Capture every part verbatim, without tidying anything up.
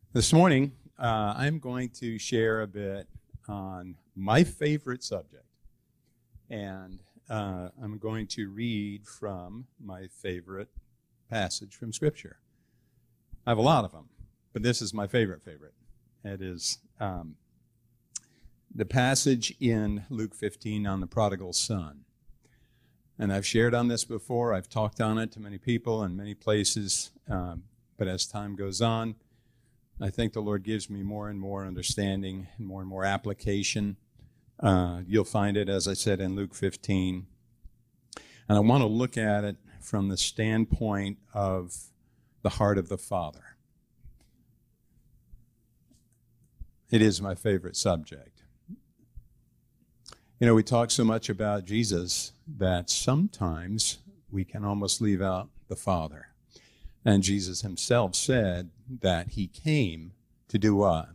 This morning, uh, I'm going to share a bit on my favorite subject. And uh, I'm going to read from my favorite passage from Scripture. I have a lot of them, but this is my favorite favorite. It is um, the passage in Luke fifteen on the prodigal son. And I've shared on this before. I've talked on it to many people in many places. Um, but as time goes on, I think the Lord gives me more and more understanding and more and more application. Uh, you'll find it, as I said, in Luke fifteen. And I want to look at it from the standpoint of the heart of the Father. It is my favorite subject. You know, we talk so much about Jesus that sometimes we can almost leave out the Father. And Jesus himself said that he came to do what?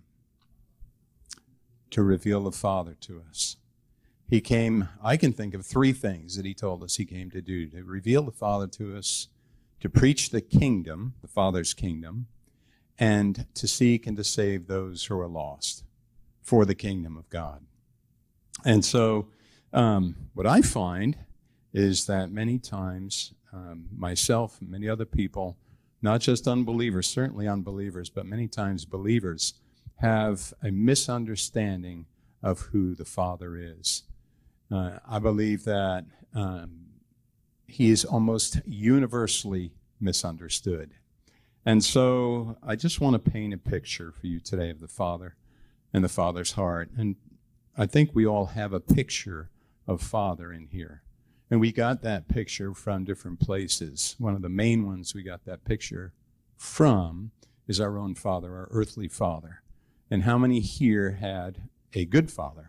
To reveal the Father to us. He came, I can think of three things that he told us he came to do. To reveal the Father to us, to preach the kingdom, the Father's kingdom, and to seek and to save those who are lost for the kingdom of God. And so um, what I find is that many times um, myself and many other people, not just unbelievers, certainly unbelievers, but many times believers have a misunderstanding of who the Father is. Uh, I believe that um, he is almost universally misunderstood. And so I just want to paint a picture for you today of the Father and the Father's heart. And I think we all have a picture of Father in here. And we got that picture from different places. One of the main ones we got that picture from is our own Father, our earthly Father. And how many here had a good father?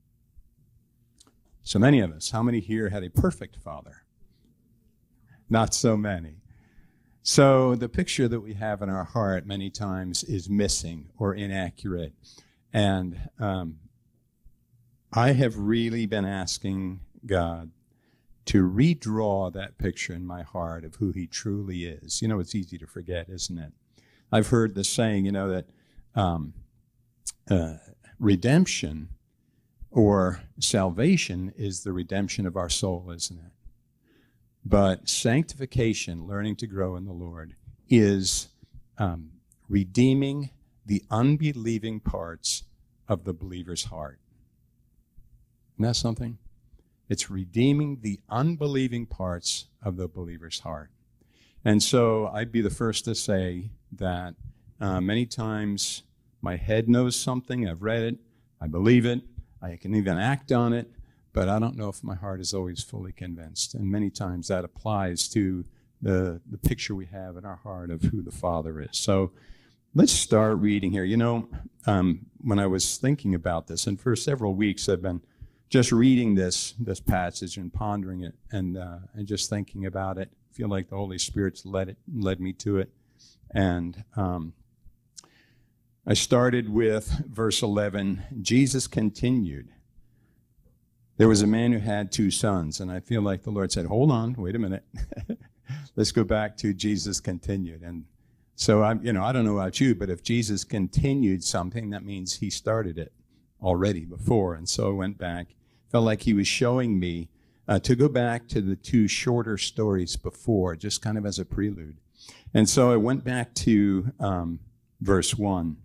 So many of us. How many here had a perfect father? Not so many. So the picture that we have in our heart many times is missing or inaccurate. And um, I have really been asking God to redraw that picture in my heart of who he truly is. You know, it's easy to forget, isn't it? I've heard the saying, you know, that um, uh, redemption or salvation is the redemption of our soul, isn't it? But sanctification, learning to grow in the Lord, is um, redeeming the unbelieving parts of the believer's heart. Isn't that something? It's redeeming the unbelieving parts of the believer's heart. And so I'd be the first to say that uh, many times my head knows something, I've read it, I believe it, I can even act on it, but I don't know if my heart is always fully convinced. And many times that applies to the, the picture we have in our heart of who the Father is. So let's start reading here. You know, um, when I was thinking about this, and for several weeks I've been just reading this this passage and pondering it and uh, and just thinking about it, I feel like the Holy Spirit's led it led me to it. And um, I started with verse eleven. Jesus continued. There was a man who had two sons, and I feel like the Lord said, "Hold on, wait a minute. Let's go back to Jesus continued." And so I'm, you know, I don't know about you, but if Jesus continued something, that means he started it already before. And so I went back. Felt like he was showing me uh, to go back to the two shorter stories before, just kind of as a prelude. And so I went back to um, verse one.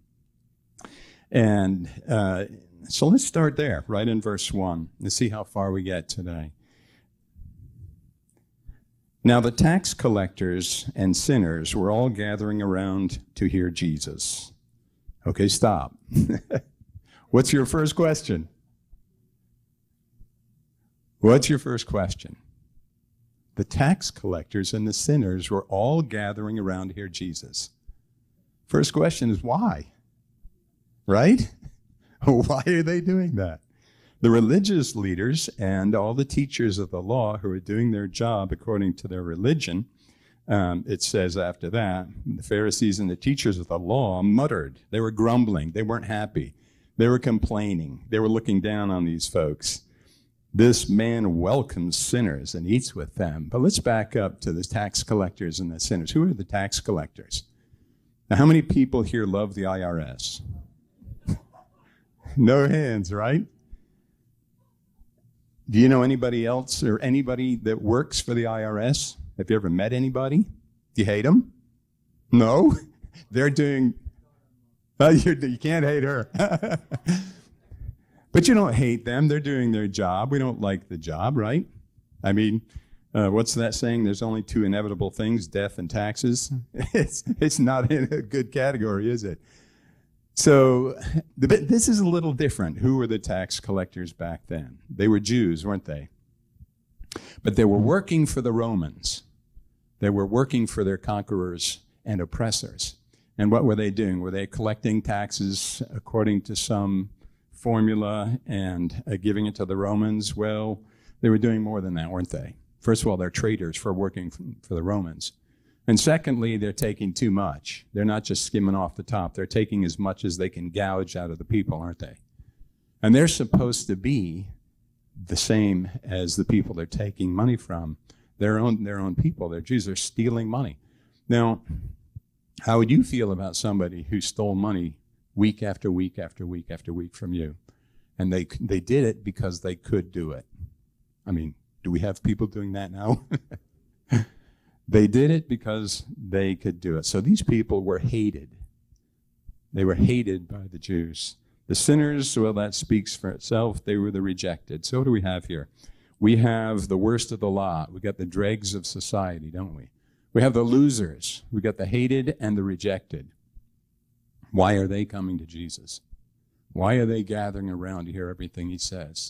And uh, so let's start there, right in verse one, and see how far we get today. Now the tax collectors and sinners were all gathering around to hear Jesus. Okay, stop. What's your first question? What's your first question? The tax collectors and the sinners were all gathering around to hear Jesus. First question is why? Right? Why are they doing that? The religious leaders and all the teachers of the law who are doing their job according to their religion, um, it says after that, the Pharisees and the teachers of the law muttered. They were grumbling. They weren't happy. They were complaining. They were looking down on these folks. This man welcomes sinners and eats with them. But let's back up to the tax collectors and the sinners. Who are the tax collectors? Now, how many people here love the I R S? No hands, right? Do you know anybody else or anybody that works for the I R S? Have you ever met anybody? Do you hate them? No? They're doing, uh, you're, you can't hate her. But you don't hate them. They're doing their job. We don't like the job, right? I mean, uh, what's that saying? There's only two inevitable things, death and taxes. It's, it's not in a good category, is it? So the, this is a little different. Who were the tax collectors back then? They were Jews, weren't they? But they were working for the Romans. They were working for their conquerors and oppressors. And what were they doing? Were they collecting taxes according to some formula and uh, giving it to the Romans? Well, they were doing more than that, weren't they? First of all, they're traitors for working for, for the Romans. And secondly, they're taking too much. They're not just skimming off the top. They're taking as much as they can gouge out of the people, aren't they? And they're supposed to be the same as the people they're taking money from. Their own, their own people. They're Jews. They're stealing money. Now, how would you feel about somebody who stole money week after week after week after week from you? And they they did it because they could do it. I mean, do we have people doing that now? They did it because they could do it. So these people were hated. They were hated by the Jews. The sinners, well, that speaks for itself. They were the rejected. So what do we have here? We have the worst of the lot. We got the dregs of society, don't we? We have the losers. We got the hated and the rejected. Why are they coming to Jesus? Why are they gathering around to hear everything he says?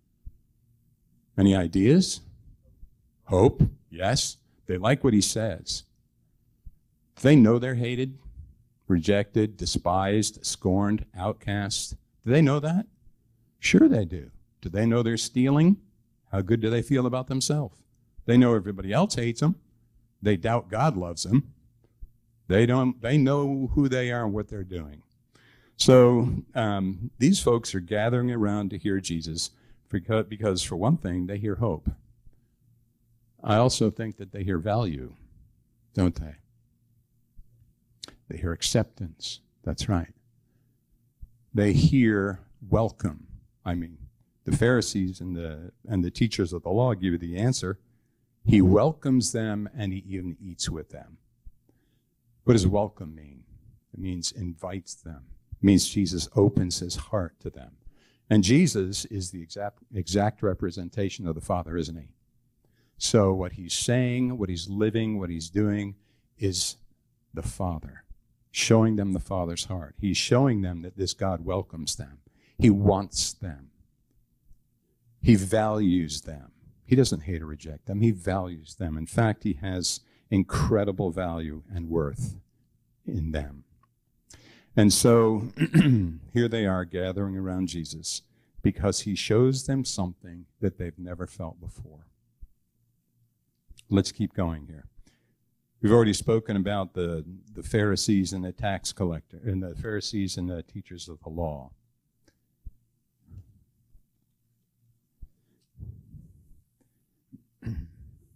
Any ideas? Hope, yes. They like what he says. They know they're hated, rejected, despised, scorned, outcast. Do they know that? Sure they do. Do they know they're stealing? How good do they feel about themselves? They know everybody else hates them. They doubt God loves them. They don't. They know who they are and what they're doing. So um, these folks are gathering around to hear Jesus because, because, for one thing, they hear hope. I also think that they hear value, don't they? They hear acceptance. That's right. They hear welcome. I mean, the Pharisees and the and the teachers of the law give you the answer. He welcomes them and he even eats with them. What does welcome mean? It means invites them. It means Jesus opens his heart to them. And Jesus is the exact exact representation of the Father, isn't he? So what he's saying, what he's living, what he's doing is the Father, showing them the Father's heart. He's showing them that this God welcomes them. He wants them. He values them. He doesn't hate or reject them. He values them. In fact, he has incredible value and worth in them. And so here they are gathering around Jesus because he shows them something that they've never felt before. Let's keep going here. We've already spoken about the, the Pharisees and the tax collector, and the Pharisees and the teachers of the law. I'm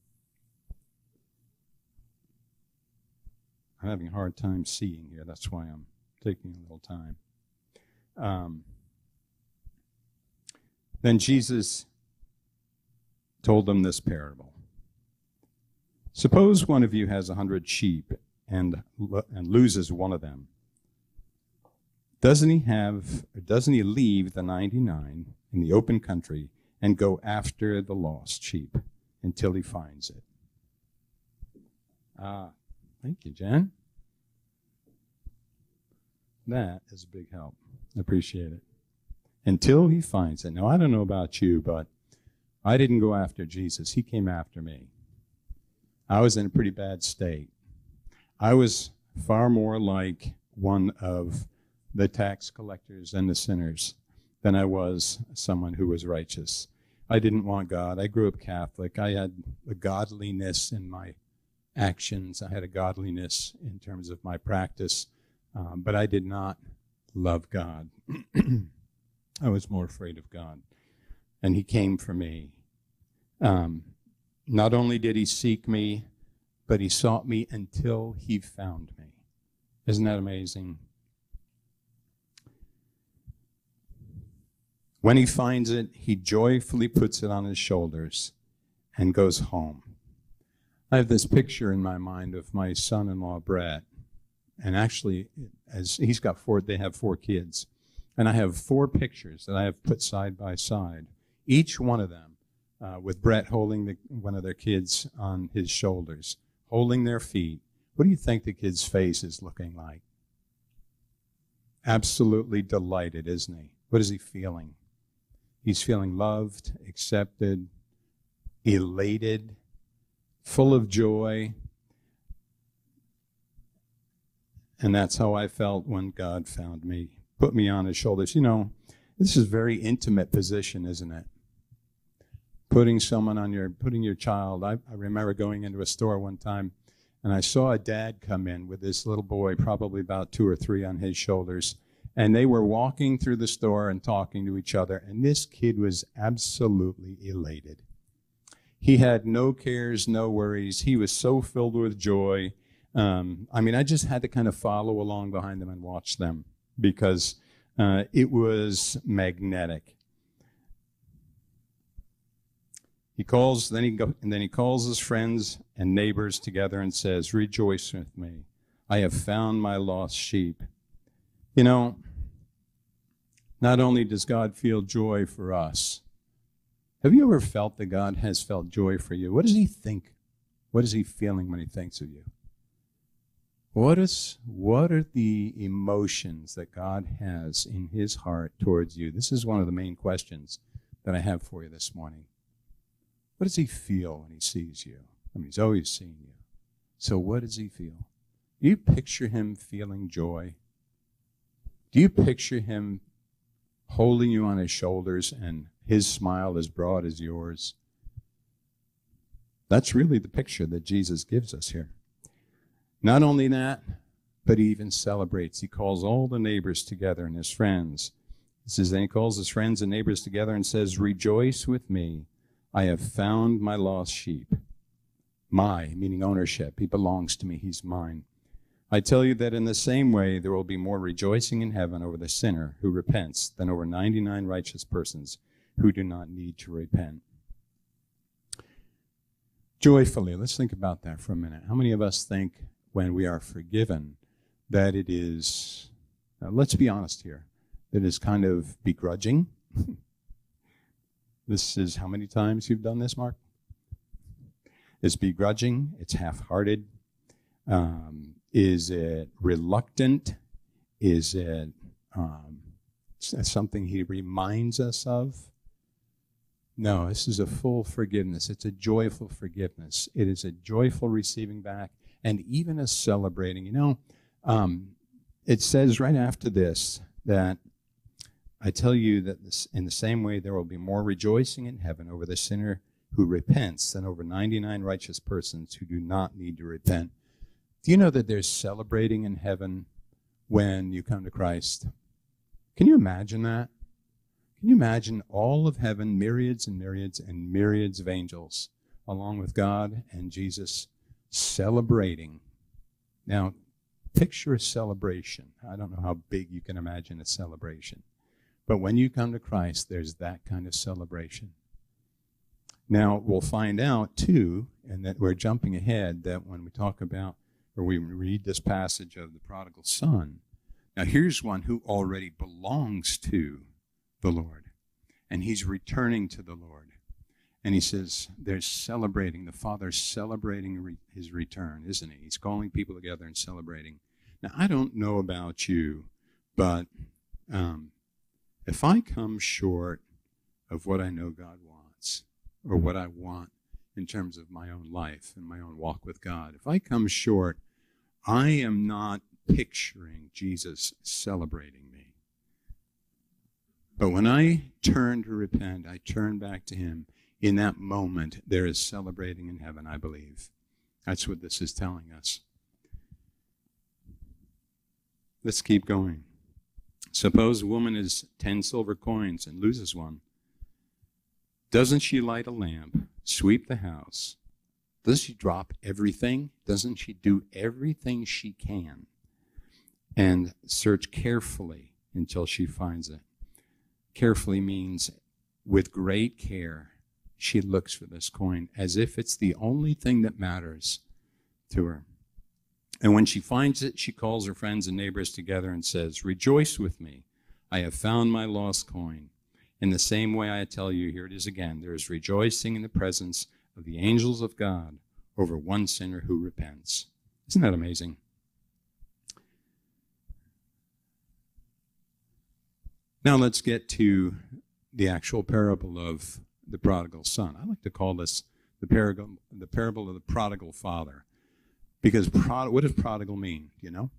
having a hard time seeing here. That's why I'm taking a little time. Um, then Jesus told them this parable. Suppose one of you has a hundred sheep and, and loses one of them. Doesn't he have, or doesn't he leave the ninety-nine in the open country and go after the lost sheep until he finds it? Ah, thank you, Jen. That is a big help. I appreciate it. Until he finds it. Now, I don't know about you, but I didn't go after Jesus. He came after me. I was in a pretty bad state. I was far more like one of the tax collectors and the sinners than I was someone who was righteous. I didn't want God. I grew up Catholic. I had a godliness in my actions. I had a godliness in terms of my practice, um, but I did not love God. I was more afraid of God, and he came for me. Um, not only did he seek me, but he sought me until he found me. Isn't that amazing? When he finds it, he joyfully puts it on his shoulders and goes home. I have this picture in my mind of my son-in-law, Brett. And actually, as he's got four, they have four kids. And I have four pictures that I have put side by side, each one of them uh, with Brett holding the, one of their kids on his shoulders, holding their feet. What do you think the kid's face is looking like? Absolutely delighted, isn't he? What is he feeling? He's feeling loved, accepted, elated, full of joy. And that's how I felt when God found me, put me on his shoulders. You know, this is a very intimate position, isn't it? Putting someone on your, putting your child. I, I remember going into a store one time, and I saw a dad come in with this little boy, probably about two or three, on his shoulders. And they were walking through the store and talking to each other, and this kid was absolutely elated. He had no cares, no worries. He was so filled with joy. Um, I mean, I just had to kind of follow along behind them and watch them because uh, it was magnetic. He calls, then he go, and then he calls his friends and neighbors together and says, "Rejoice with me. I have found my lost sheep." You know, not only does God feel joy for us, have you ever felt that God has felt joy for you? What does he think? What is he feeling when he thinks of you? What is, what are the emotions that God has in his heart towards you? This is one of the main questions that I have for you this morning. What does he feel when he sees you? I mean, he's always seen you. So what does he feel? Do you picture him feeling joy? Do you picture him holding you on his shoulders and his smile as broad as yours? That's really the picture that Jesus gives us here. Not only that, but he even celebrates. He calls all the neighbors together and his friends. He says, then he calls his friends and neighbors together and says, "Rejoice with me. I have found my lost sheep." My, meaning ownership. He belongs to me. He's mine. I tell you that in the same way, there will be more rejoicing in heaven over the sinner who repents than over ninety-nine righteous persons who do not need to repent. Joyfully, let's think about that for a minute. How many of us think when we are forgiven that it is, now let's be honest here, that it is kind of begrudging? This is how many times you've done this, Mark? It's begrudging, it's half-hearted. Um, is it reluctant? Is it um, something he reminds us of? No, this is a full forgiveness. It's a joyful forgiveness. It is a joyful receiving back and even a celebrating. You know, um, it says right after this that I tell you that this, in the same way there will be more rejoicing in heaven over the sinner who repents than over ninety-nine righteous persons who do not need to repent. Do you know that there's celebrating in heaven when you come to Christ? Can you imagine that? Can you imagine all of heaven, myriads and myriads and myriads of angels, along with God and Jesus, celebrating? Now, picture a celebration. I don't know how big you can imagine a celebration. But when you come to Christ, there's that kind of celebration. Now, we'll find out, too, and that we're jumping ahead, that when we talk about, or we read this passage of the prodigal son, now here's one who already belongs to the Lord, and he's returning to the Lord. And he says, they're celebrating, the Father's celebrating re- his return, isn't he? He's calling people together and celebrating. Now, I don't know about you, but um, if I come short of what I know God wants, or what I want in terms of my own life and my own walk with God, if I come short, I am not picturing Jesus celebrating me. But when I turn to repent, I turn back to him. In that moment, there is celebrating in heaven, I believe. That's what this is telling us. Let's keep going. Suppose a woman has ten silver coins and loses one. Doesn't she light a lamp, sweep the house? Doesn't she drop everything? Doesn't she do everything she can and search carefully until she finds it. Carefully means with great care, she looks for this coin as if it's the only thing that matters to her. And when she finds it, she calls her friends and neighbors together and says, "Rejoice with me. I have found my lost coin." In the same way, I tell you, here it is again, there is rejoicing in the presence of the angels of God over one sinner who repents. Isn't that amazing? Now let's get to the actual parable of the prodigal son. I like to call this the parable, the parable of the prodigal father. Because prod, what does prodigal mean, you know?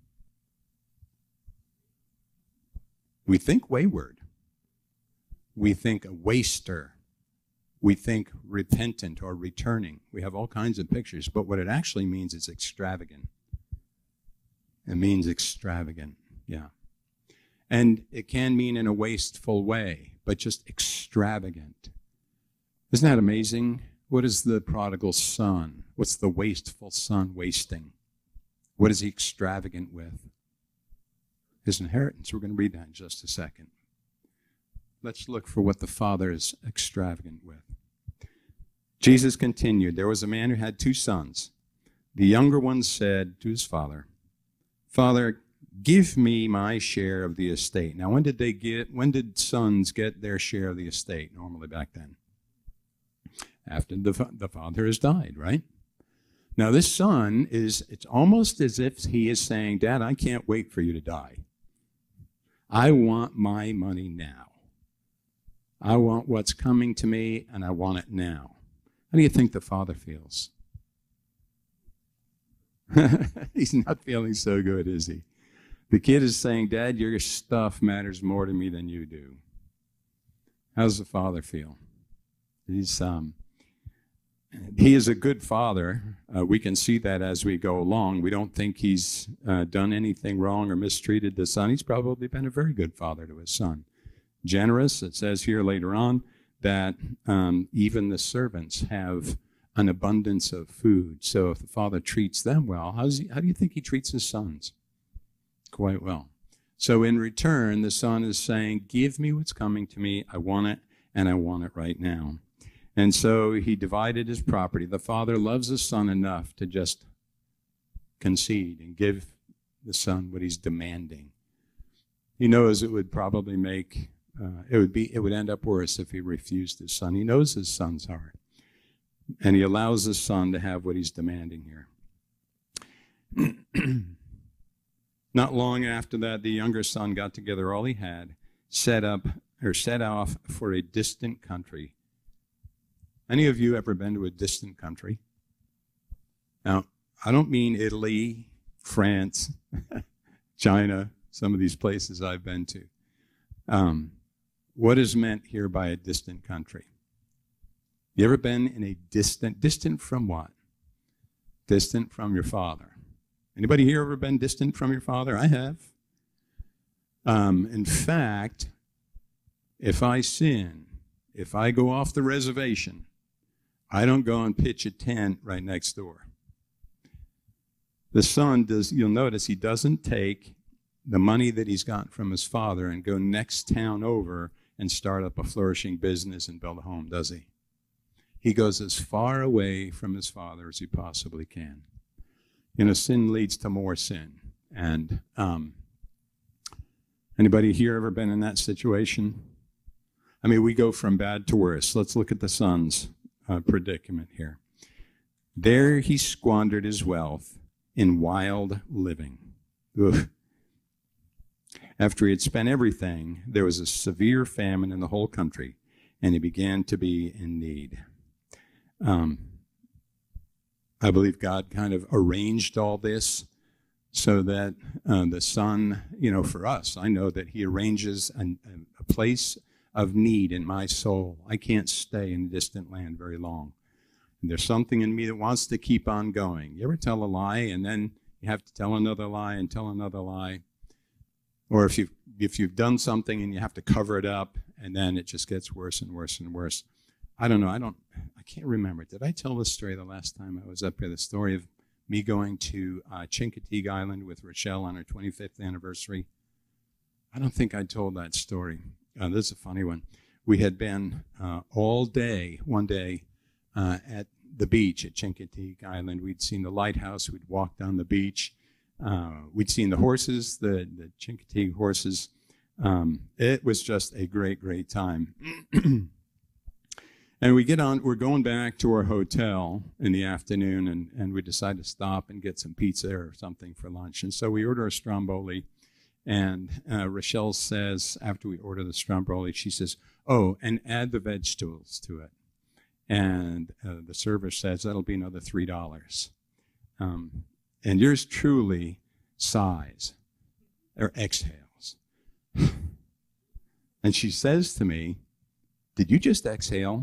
We think wayward. We think a waster. We think repentant or returning. We have all kinds of pictures, but what it actually means is extravagant. It means extravagant, yeah. And it can mean in a wasteful way, but just extravagant. Isn't that amazing? What is the prodigal son? What's the wasteful son wasting? What is he extravagant with? His inheritance. We're going to read that in just a second. Let's look for what the father is extravagant with. Jesus continued, there was a man who had two sons. The younger one said to his father, "Father, give me my share of the estate." Now, when did they get, when did sons get their share of the estate normally back then? After the, the father has died, right? Now, this son is, it's almost as if he is saying, "Dad, I can't wait for you to die. I want my money now. I want what's coming to me, and I want it now." How do you think the father feels? He's not feeling so good, is he? The kid is saying, "Dad, your stuff matters more to me than you do." How does the father feel? He's, um, he is a good father. Uh, we can see that as we go along. We don't think he's uh, done anything wrong or mistreated the son. He's probably been a very good father to his son. Generous. It says here later on that um, even the servants have an abundance of food. So if the father treats them well, how, does he, how do you think he treats his sons? Quite well. So in return, the son is saying, "Give me what's coming to me. I want it, and I want it right now." And so he divided his property. The father loves his son enough to just concede and give the son what he's demanding. He knows it would probably make, uh, it would be, it would end up worse if he refused his son. He knows his son's heart. And he allows his son to have what he's demanding here. Not long after that, the younger son got together all he had, set up or set off for a distant country. Any of you ever been to a distant country? Now, I don't mean Italy, France, China, some of these places I've been to. Um, what is meant here by a distant country? You ever been in a distant, distant from what? Distant from your father. Anybody here ever been distant from your father? I have. Um, in fact, if I sin, if I go off the reservation, I don't go and pitch a tent right next door. The son does, you'll notice he doesn't take the money that he's got from his father and go next town over and start up a flourishing business and build a home, does he? He goes as far away from his father as he possibly can. You know, sin leads to more sin. And um, anybody here ever been in that situation? I mean, we go from bad to worse. Let's look at the son's uh, predicament here. There he squandered his wealth in wild living. Ugh. After he had spent everything, there was a severe famine in the whole country, and he began to be in need. Um, I believe God kind of arranged all this so that uh, the son, you know, for us, I know that he arranges an, a place of need in my soul. I can't stay in a distant land very long. And there's something in me that wants to keep on going. You ever tell a lie and then you have to tell another lie and tell another lie? Or if you've, if you've done something and you have to cover it up and then it just gets worse and worse and worse. I don't know. I don't, I can't remember. Did I tell this story the last time I was up here? The story of me going to uh, Chincoteague Island with Rochelle on her twenty-fifth anniversary. I don't think I told that story. Uh, this is a funny one. We had been uh, all day, one day, uh, at the beach at Chincoteague Island. We'd seen the lighthouse. We'd walked down the beach. Uh, we'd seen the horses, the, the Chincoteague horses. Um, it was just a great, great time. And we get on, we're going back to our hotel in the afternoon, and, and we decide to stop and get some pizza or something for lunch. And so we order a stromboli, and uh, Rochelle says, after we order the stromboli, she says, oh, and add the vegetables to it. And uh, the server says, that'll be another three dollars. Um, and yours truly sighs, or exhales. And she says to me, did you just exhale?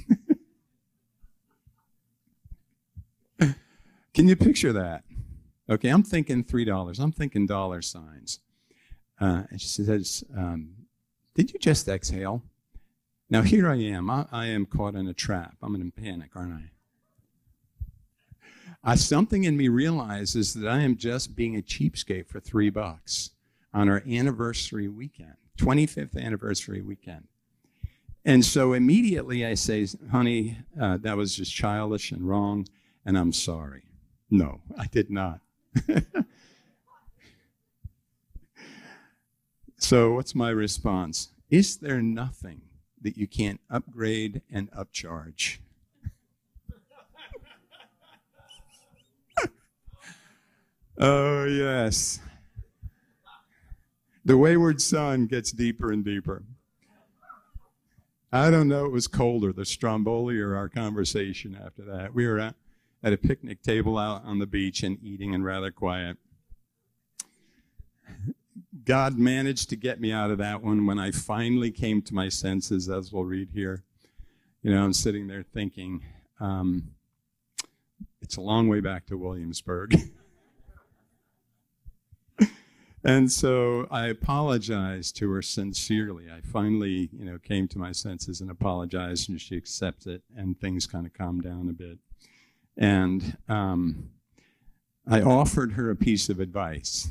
Can you picture that? Okay, I'm thinking three dollars. I'm thinking dollar signs. Uh, and she says, um, did you just exhale? Now, here I am. I, I am caught in a trap. I'm in panic, aren't I? I? Something in me realizes that I am just being a cheapskate for three bucks on our anniversary weekend, twenty-fifth anniversary weekend. And so immediately I say, honey, uh, that was just childish and wrong, and I'm sorry. No, I did not. So what's my response? Is there nothing that you can't upgrade and upcharge? Oh, yes. The wayward son gets deeper and deeper. I don't know, it was colder, the stromboli or our conversation after that. We were at, at a picnic table out on the beach and eating and rather quiet. God managed to get me out of that one when I finally came to my senses, as we'll read here. You know, I'm sitting there thinking, um, it's a long way back to Williamsburg. And so I apologized to her sincerely. I finally, you know, came to my senses and apologized, and she accepts it, and things kind of calmed down a bit. And um, I offered her a piece of advice.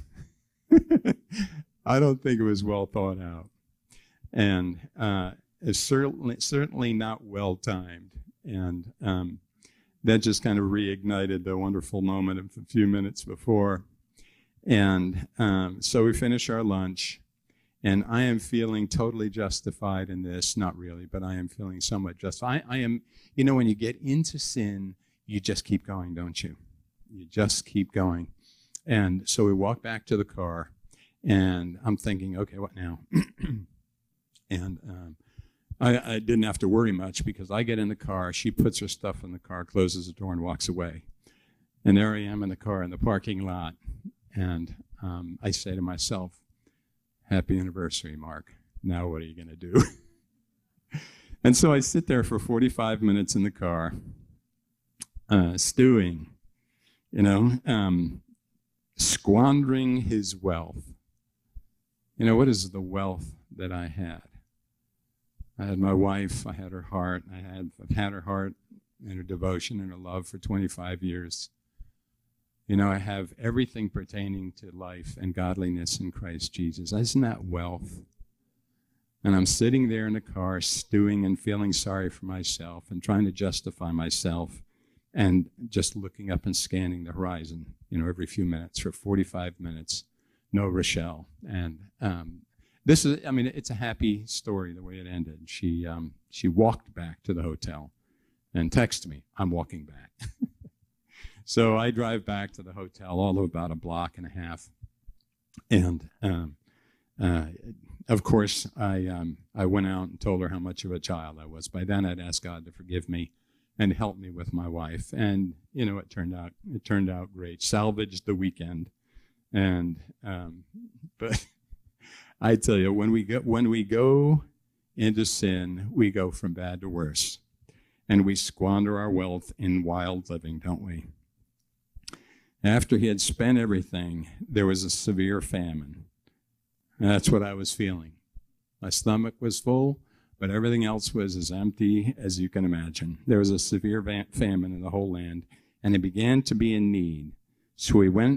I don't think it was well thought out, and uh, it's certainly certainly not well timed. And um, that just kind of reignited the wonderful moment of a few minutes before. And um, so we finish our lunch, and I am feeling totally justified in this. Not really, but I am feeling somewhat justified. I, I am, you know, when you get into sin, you just keep going, don't you? You just keep going. And so we walk back to the car, and I'm thinking, okay, what now? And um, I, I didn't have to worry much, because I get in the car, she puts her stuff in the car, closes the door, and walks away. And there I am in the car in the parking lot. And um, I say to myself, happy anniversary, Mark. Now what are you going to do? And so I sit there for forty-five minutes in the car, uh, stewing, you know, um, squandering his wealth. You know, what is the wealth that I had? I had my wife, I had her heart, I had, I've had her heart and her devotion and her love for twenty-five years. You know, I have everything pertaining to life and godliness in Christ Jesus. Isn't that wealth? And I'm sitting there in the car stewing and feeling sorry for myself and trying to justify myself and just looking up and scanning the horizon, you know, every few minutes for forty-five minutes. No Rochelle. And um, this is, I mean, it's a happy story the way it ended. She, um, she walked back to the hotel and texted me, I'm walking back. So I drive back to the hotel, all of about a block and a half. And, um, uh, of course, I um, I went out and told her how much of a child I was. By then, I'd asked God to forgive me and help me with my wife. And, you know, it turned out it turned out great. Salvaged the weekend. And, um, but I tell you, when we go, when we go into sin, we go from bad to worse. And we squander our wealth in wild living, don't we? After he had spent everything, there was a severe famine. And that's what I was feeling. My stomach was full, but everything else was as empty as you can imagine. There was a severe famine in the whole land, and he began to be in need. So he went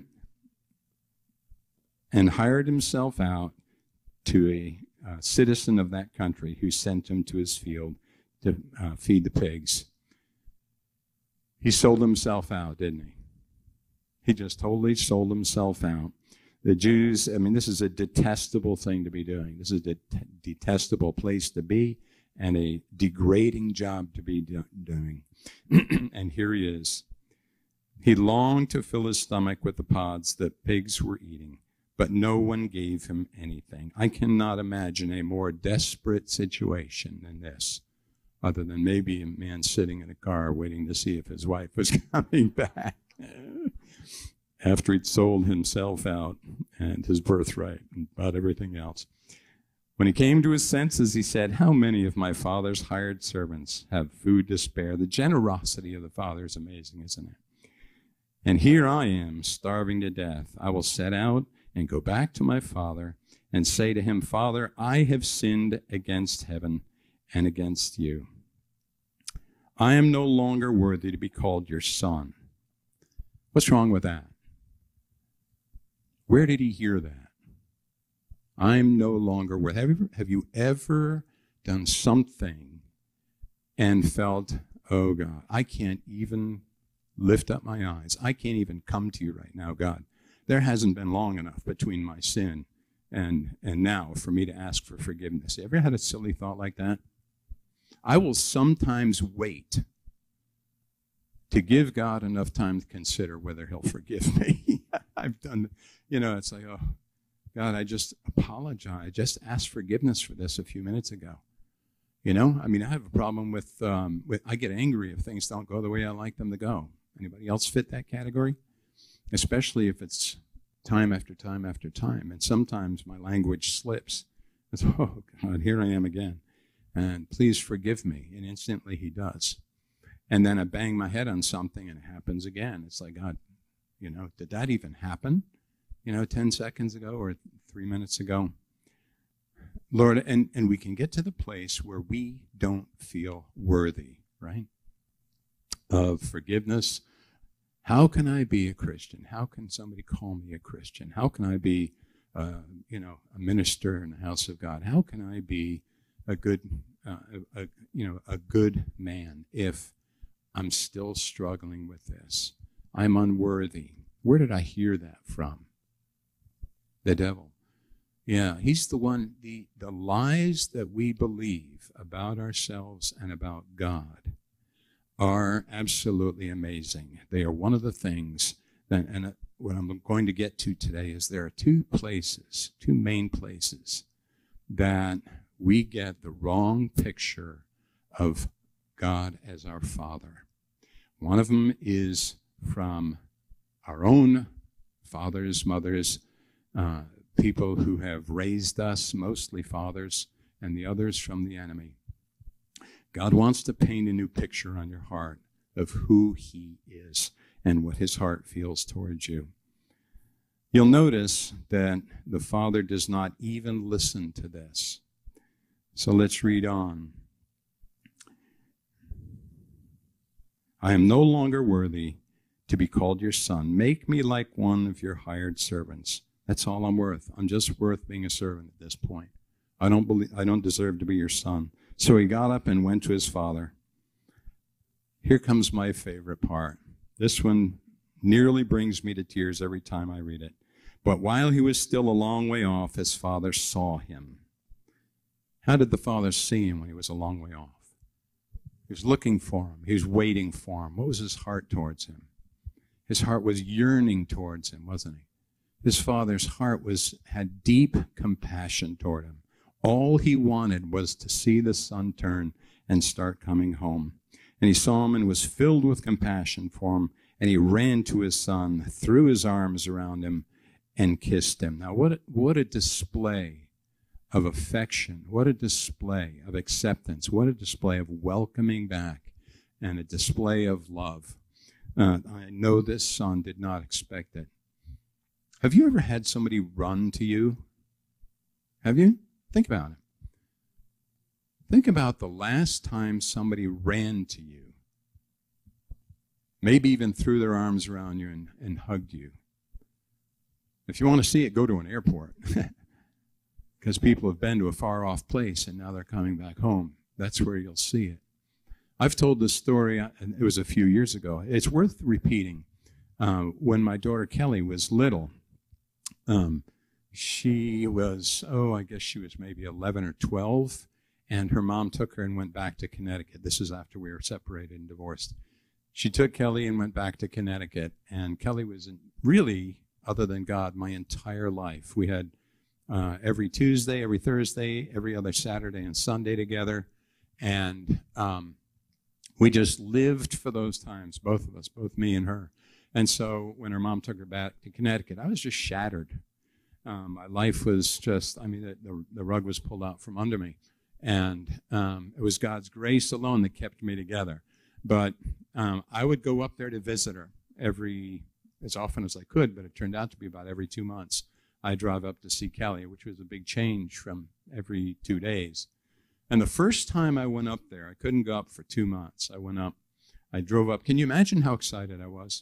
and hired himself out to a uh, citizen of that country who sent him to his field to uh, feed the pigs. He sold himself out, didn't he? He just totally sold himself out. The Jews, I mean, this is a detestable thing to be doing. This is a det- detestable place to be and a degrading job to be do- doing. And here he is. He longed to fill his stomach with the pods that pigs were eating, but no one gave him anything. I cannot imagine a more desperate situation than this, other than maybe a man sitting in a car waiting to see if his wife was coming back after he'd sold himself out and his birthright and about everything else. When he came to his senses, he said, "How many of my father's hired servants have food to spare?" The generosity of the father is amazing, isn't it? "And here I am, starving to death. I will set out and go back to my father and say to him, 'Father, I have sinned against heaven and against you. I am no longer worthy to be called your son.'" What's wrong with that? Where did he hear that? I'm no longer worthy. Have you ever, have you ever done something and felt, oh God, I can't even lift up my eyes. I can't even come to you right now, God. There hasn't been long enough between my sin and, and now for me to ask for forgiveness. Have you ever had a silly thought like that? I will sometimes wait to give God enough time to consider whether he'll forgive me. I've done, you know, it's like, oh, God, I just apologize. Just asked forgiveness for this a few minutes ago. You know, I mean, I have a problem with, um, with, I get angry if things don't go the way I like them to go. Anybody else fit that category? Especially if it's time after time after time. And sometimes my language slips. It's, oh, God, here I am again. And please forgive me. And instantly he does. And then I bang my head on something and it happens again. It's like, God, you know, did that even happen? You know, ten seconds ago or three minutes ago? Lord, and, and we can get to the place where we don't feel worthy, right, of forgiveness. How can I be a Christian? How can somebody call me a Christian? How can I be, uh, you know, a minister in the house of God? How can I be a good, uh, a, a, you know, a good man if I'm still struggling with this? I'm unworthy. Where did I hear that from? The devil. Yeah, he's the one, the, the lies that we believe about ourselves and about God are absolutely amazing. They are one of the things that, and what I'm going to get to today is there are two places, two main places that we get the wrong picture of God as our Father. One of them is from our own fathers, mothers, uh, people who have raised us, mostly fathers, and the others from the enemy. God wants to paint a new picture on your heart of who he is and what his heart feels towards you. You'll notice that the Father does not even listen to this. So let's read on. "I am no longer worthy to be called your son. Make me like one of your hired servants." That's all I'm worth. I'm just worth being a servant at this point. I don't believe I don't deserve to be your son. So he got up and went to his father. Here comes my favorite part. This one nearly brings me to tears every time I read it. "But while he was still a long way off, his father saw him." How did the father see him when he was a long way off? He was looking for him. He was waiting for him. What was his heart towards him? His heart was yearning towards him, wasn't he? His father's heart was had deep compassion toward him. All he wanted was to see the son turn and start coming home. And he saw him and was filled with compassion for him. And he ran to his son, threw his arms around him, and kissed him. Now, what a, what a display of affection. What a display of acceptance. What a display of welcoming back and a display of love. Uh, I know this son did not expect it. Have you ever had somebody run to you? Have you? Think about it. Think about the last time somebody ran to you. maybe even threw their arms around you and, and hugged you. If you want to see it, go to an airport. Because people have been to a far-off place and now they're coming back home. That's where you'll see it. I've told this story, and it was a few years ago. It's worth repeating. Uh, when my daughter Kelly was little, um, she was, oh, I guess she was maybe eleven or twelve, and her mom took her and went back to Connecticut. This is after we were separated and divorced. She took Kelly and went back to Connecticut, and Kelly was in, really, other than God, my entire life. We had uh, every Tuesday, every Thursday, every other Saturday and Sunday together, and um, we just lived for those times, both of us, both me and her. And so when her mom took her back to Connecticut, I was just shattered. Um, my life was just, I mean, the, the, the rug was pulled out from under me. And um, it was God's grace alone that kept me together. But um, I would go up there to visit her every, as often as I could, but it turned out to be about every two months. I'd drive up to see Kelly, which was a big change from every two days. And the first time I went up there, I couldn't go up for two months. I went up, I drove up. Can you imagine how excited I was?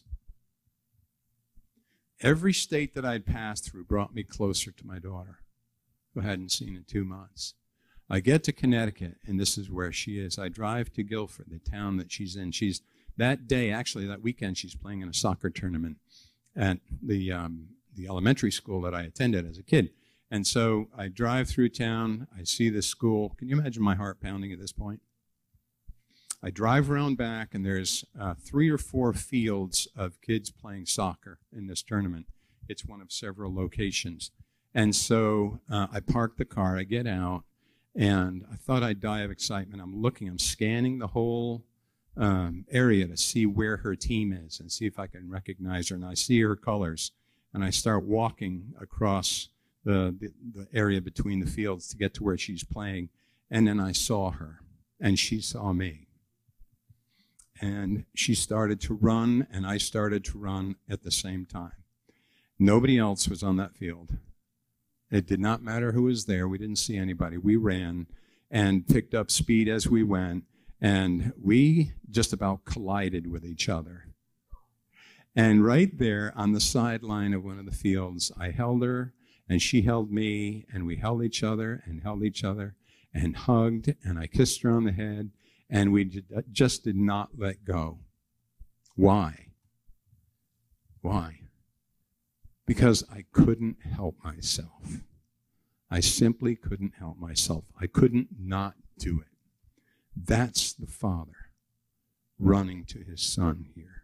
Every state that I'd passed through brought me closer to my daughter, who I hadn't seen in two months. I get to Connecticut, and this is where she is. I drive to Guilford, the town that she's in. She's, that day, actually that weekend, she's playing in a soccer tournament at the, um, the elementary school that I attended as a kid. And so I drive through town, I see this school. Can you imagine my heart pounding at this point? I drive around back, and there's uh, three or four fields of kids playing soccer in this tournament. It's one of several locations. And so uh, I park the car, I get out, and I thought I'd die of excitement. I'm looking, I'm scanning the whole um, area to see where her team is and see if I can recognize her. And I see her colors, and I start walking across The, the, the area between the fields to get to where she's playing. And then I saw her, and she saw me. And she started to run, and I started to run at the same time. Nobody else was on that field. It did not matter who was there. We didn't see anybody. We ran and picked up speed as we went, and we just about collided with each other. And right there on the sideline of one of the fields, I held her, and she held me, and we held each other and held each other and hugged, and I kissed her on the head, and we just did not let go. Why? Why? Because I couldn't help myself. I simply couldn't help myself. I couldn't not do it. That's the Father running to his Son here.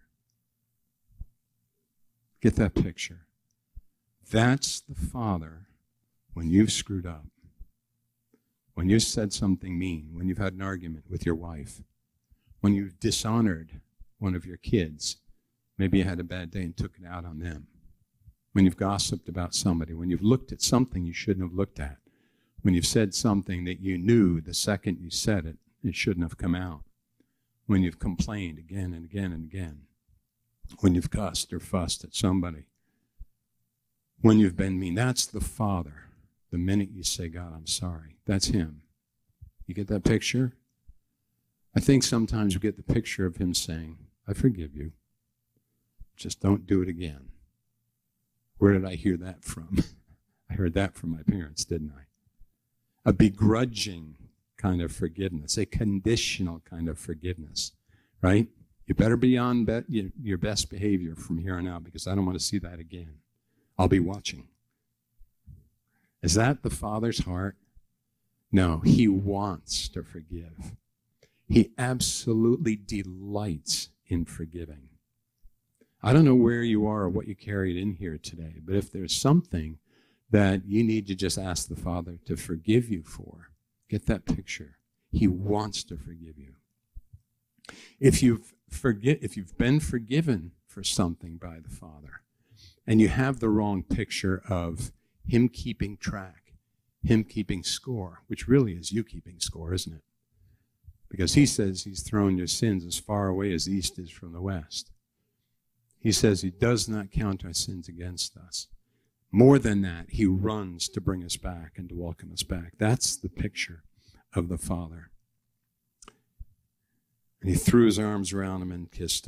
Get that picture. That's the Father when you've screwed up, when you've said something mean, when you've had an argument with your wife, when you've dishonored one of your kids. Maybe you had a bad day and took it out on them. When you've gossiped about somebody, when you've looked at something you shouldn't have looked at, when you've said something that you knew the second you said it, it shouldn't have come out, when you've complained again and again and again, when you've cussed or fussed at somebody, when you've been mean. That's the Father. The minute you say, God, I'm sorry, that's him. You get that picture? I think sometimes we get the picture of him saying, I forgive you. Just don't do it again. Where did I hear that from? I heard that from my parents, didn't I? A begrudging kind of forgiveness, a conditional kind of forgiveness, right? You better be on be- your best behavior from here on out, because I don't want to see that again. I'll be watching. Is that the Father's heart? No, he wants to forgive. He absolutely delights in forgiving. I don't know where you are or what you carried in here today, but if there's something that you need to just ask the Father to forgive you for, get that picture. He wants to forgive you. If you've forget, if you've been forgiven for something by the Father, and you have the wrong picture of him keeping track, him keeping score, which really is you keeping score, isn't it? Because he says he's thrown your sins as far away as the east is from the west. He says he does not count our sins against us. More than that, he runs to bring us back and to welcome us back. That's the picture of the Father. And he threw his arms around him and kissed him.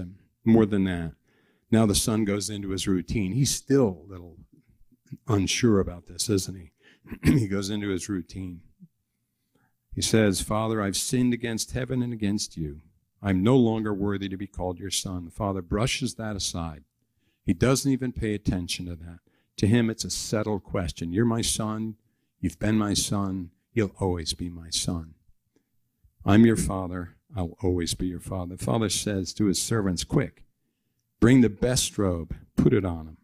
More than that. Now the son goes into his routine. He's still a little unsure about this, isn't he? He goes into his routine. He says, Father, I've sinned against heaven and against you. I'm no longer worthy to be called your son. The father brushes that aside. He doesn't even pay attention to that. To him, it's a settled question. You're my son. You've been my son. You'll always be my son. I'm your father. I'll always be your father. The father says to his servants, quick, bring the best robe, put it on him.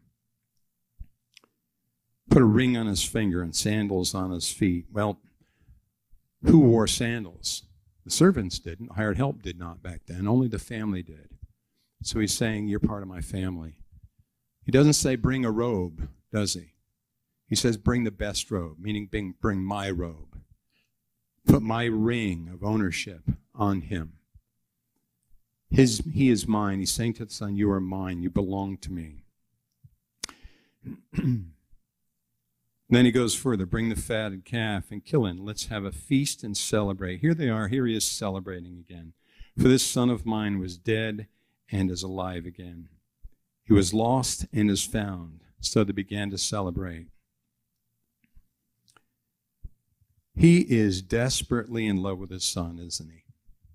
Put a ring on his finger and sandals on his feet. Well, who wore sandals? The servants didn't. Hired help did not back then. Only the family did. So he's saying, you're part of my family. He doesn't say bring a robe, does he? He says bring the best robe, meaning bring, bring my robe. Put my ring of ownership on him. His, he is mine. He's saying to the son, you are mine. You belong to me. Then he goes further, bring the fatted calf and kill it. Let's have a feast and celebrate. Here they are. Here he is celebrating again. For this son of mine was dead and is alive again. He was lost and is found. So they began to celebrate. He is desperately in love with his son, isn't he?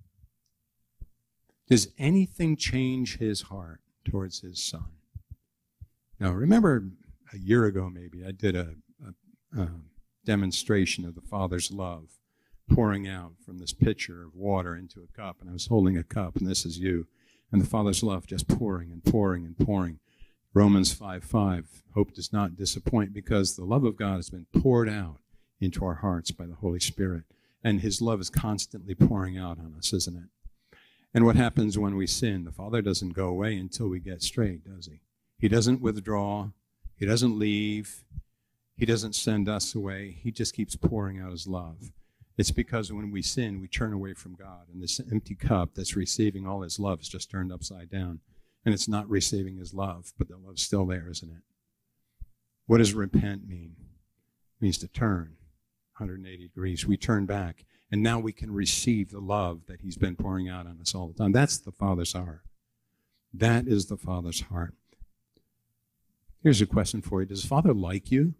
Does anything change his heart towards his son? Now, remember a year ago maybe, I did a, a, a demonstration of the Father's love pouring out from this pitcher of water into a cup, and I was holding a cup, and this is you, and the Father's love just pouring and pouring and pouring. Romans five five, hope does not disappoint because the love of God has been poured out into our hearts by the Holy Spirit, and his love is constantly pouring out on us, isn't it? And what happens when we sin? The Father doesn't go away until we get straight, does he? He doesn't withdraw. He doesn't leave. He doesn't send us away. He just keeps pouring out his love. It's because when we sin, we turn away from God, and this empty cup that's receiving all his love is just turned upside down, and it's not receiving his love, but the love's still there, isn't it? What does repent mean? It means to turn one hundred eighty degrees. We turn back, and now we can receive the love that he's been pouring out on us all the time. That's the Father's heart. That is the Father's heart. Here's a question for you. Does the Father like you?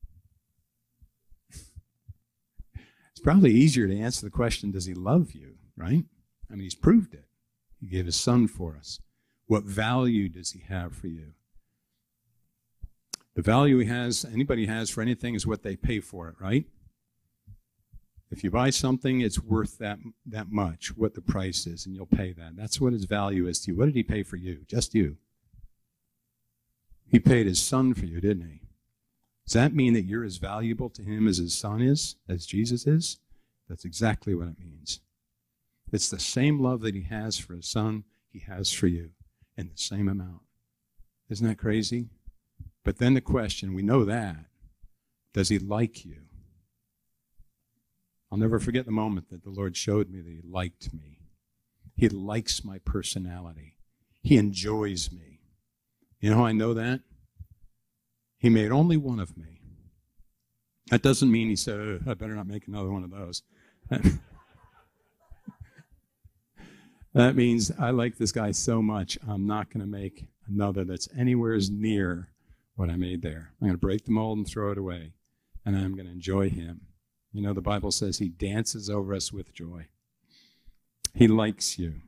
It's probably easier to answer the question, does he love you, right? I mean, he's proved it. He gave his son for us. What value does he have for you? The value he has, anybody has for anything is what they pay for it, right? If you buy something, it's worth that, that much, what the price is, and you'll pay that. That's what his value is to you. What did he pay for you? Just you. He paid his son for you, didn't he? Does that mean that you're as valuable to him as his son is, as Jesus is? That's exactly what it means. It's the same love that he has for his son, he has for you, in the same amount. Isn't that crazy? But then the question, we know that, does he like you? I'll never forget the moment that the Lord showed me that he liked me. He likes my personality. He enjoys me. You know how I know that? He made only one of me. That doesn't mean he said, oh, I better not make another one of those. That means I like this guy so much, I'm not going to make another that's anywhere as near what I made there. I'm going to break the mold and throw it away, and I'm going to enjoy him. You know, the Bible says he dances over us with joy. He likes you.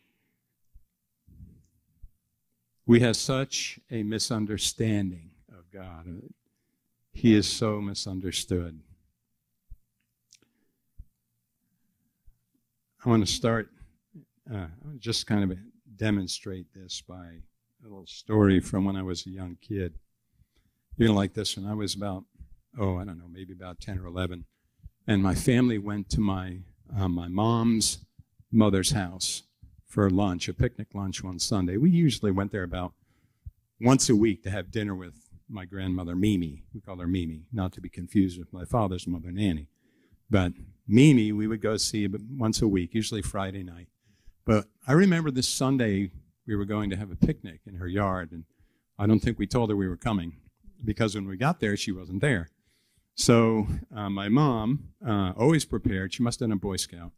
We have such a misunderstanding of God. He is so misunderstood. I want to start, uh, I want to just kind of demonstrate this by a little story from when I was a young kid. You're going to like this one. I was about, oh, I don't know, maybe about ten or eleven. And my family went to my uh, my mom's mother's house for lunch, a picnic lunch one Sunday. We usually went there about once a week to have dinner with my grandmother, Mimi. We call her Mimi, not to be confused with my father's mother, Nanny. But Mimi, we would go see once a week, usually Friday night. But I remember this Sunday we were going to have a picnic in her yard, and I don't think we told her we were coming because when we got there, she wasn't there. So uh, my mom, uh, always prepared, she must have been a Boy Scout,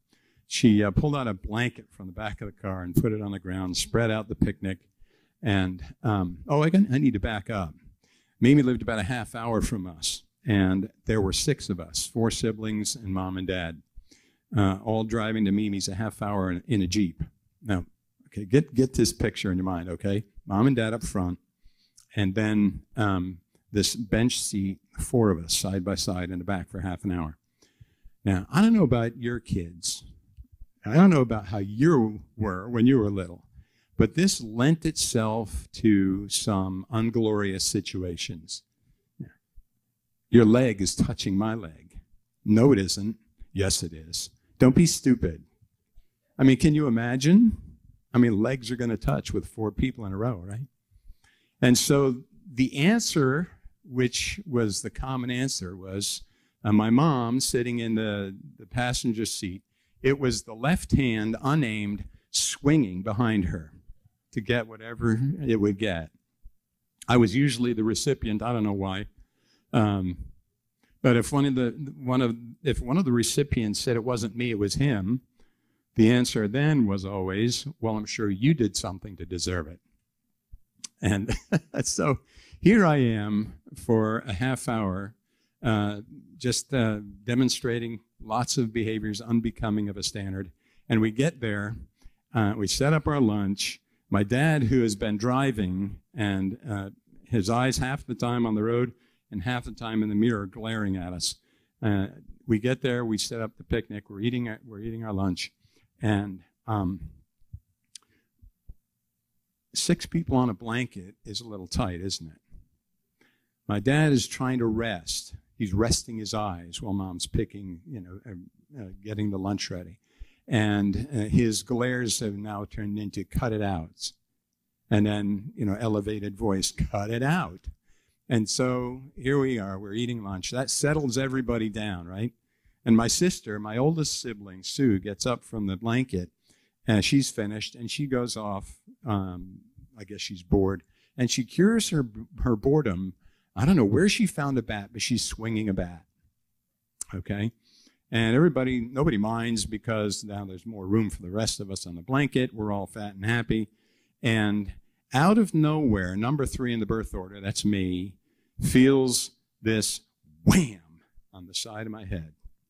she uh, pulled out a blanket from the back of the car and put it on the ground, spread out the picnic. And, um, oh, I, I need to back up. Mimi lived about a half hour from us, and there were six of us, four siblings and mom and dad, uh, all driving to Mimi's a half hour in, in a Jeep. Now, okay, get, get this picture in your mind, okay? Mom and dad up front, and then um, this bench seat, four of us side by side in the back for half an hour. Now, I don't know about your kids. I don't know about how you were when you were little, but this lent itself to some unglorious situations. Your leg is touching my leg. No, it isn't. Yes, it is. Don't be stupid. I mean, can you imagine? I mean, legs are going to touch with four people in a row, right? And so the answer, which was the common answer, was uh, my mom sitting in the, the passenger seat. It was the left hand, unaimed, swinging behind her to get whatever it would get. I was usually the recipient. I don't know why. Um, but if one of the one of if one of the recipients said it wasn't me, it was him, the answer then was always, well, I'm sure you did something to deserve it. And so here I am for a half hour, uh, just uh, demonstrating lots of behaviors unbecoming of a standard. And we get there, uh, we set up our lunch. My dad, who has been driving, and uh, his eyes half the time on the road and half the time in the mirror glaring at us. Uh, we get there, we set up the picnic, we're eating our, we're eating our lunch, and um, six people on a blanket is a little tight, isn't it? My dad is trying to rest. He's resting his eyes while mom's picking, you know, uh, uh, getting the lunch ready. And uh, his glares have now turned into cut it out. And then, you know, elevated voice, cut it out. And so here we are, we're eating lunch. That settles everybody down, right? And my sister, my oldest sibling, Sue, gets up from the blanket, and she's finished, and she goes off. Um, I guess she's bored. And she cures her, her boredom. I don't know where she found a bat, but she's swinging a bat, okay? And everybody, nobody minds because now there's more room for the rest of us on the blanket. We're all fat and happy. And out of nowhere, number three in the birth order, that's me, feels this wham on the side of my head.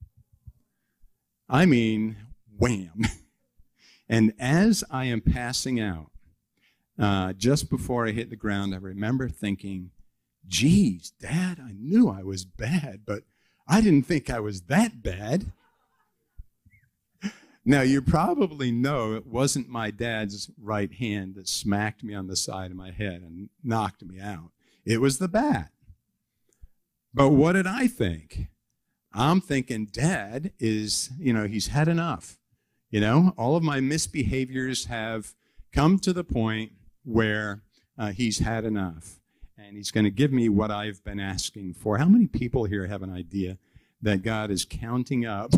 I mean, wham. And as I am passing out, uh, just before I hit the ground, I remember thinking, geez, Dad, I knew I was bad, but I didn't think I was that bad. Now, you probably know it wasn't my dad's right hand that smacked me on the side of my head and knocked me out. It was the bat. But what did I think? I'm thinking, Dad is, you know, he's had enough. You know, all of my misbehaviors have come to the point where uh, he's had enough. And he's going to give me what I've been asking for. How many people here have an idea that God is counting up?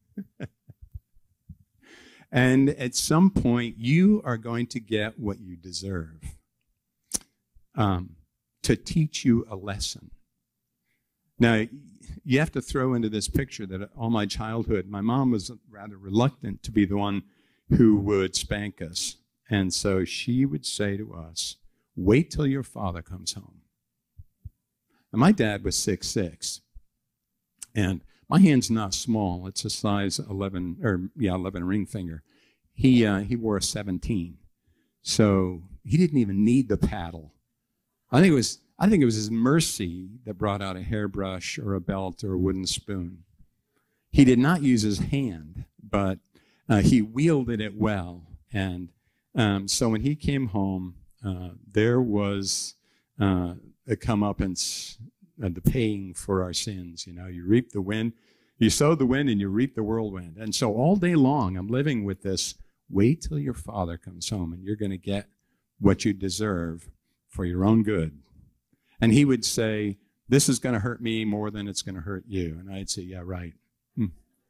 And at some point, you are going to get what you deserve, um, to teach you a lesson. Now, you have to throw into this picture that all my childhood, my mom was rather reluctant to be the one who would spank us. And so she would say to us, wait till your father comes home. And my dad was six six, and my hand's not small. It's a size eleven, or yeah, eleven ring finger. He uh, he wore a seventeen, so he didn't even need the paddle. I think it was I think it was his mercy that brought out a hairbrush or a belt or a wooden spoon. He did not use his hand, but uh, he wielded it well. And um, so when he came home, uh, there was uh, a comeuppance, uh, the paying for our sins. You know, you reap the wind, you sow the wind, and you reap the whirlwind. And so all day long, I'm living with this. Wait till your father comes home, and you're going to get what you deserve for your own good. And he would say, this is going to hurt me more than it's going to hurt you. And I'd say, yeah, right. Hmm.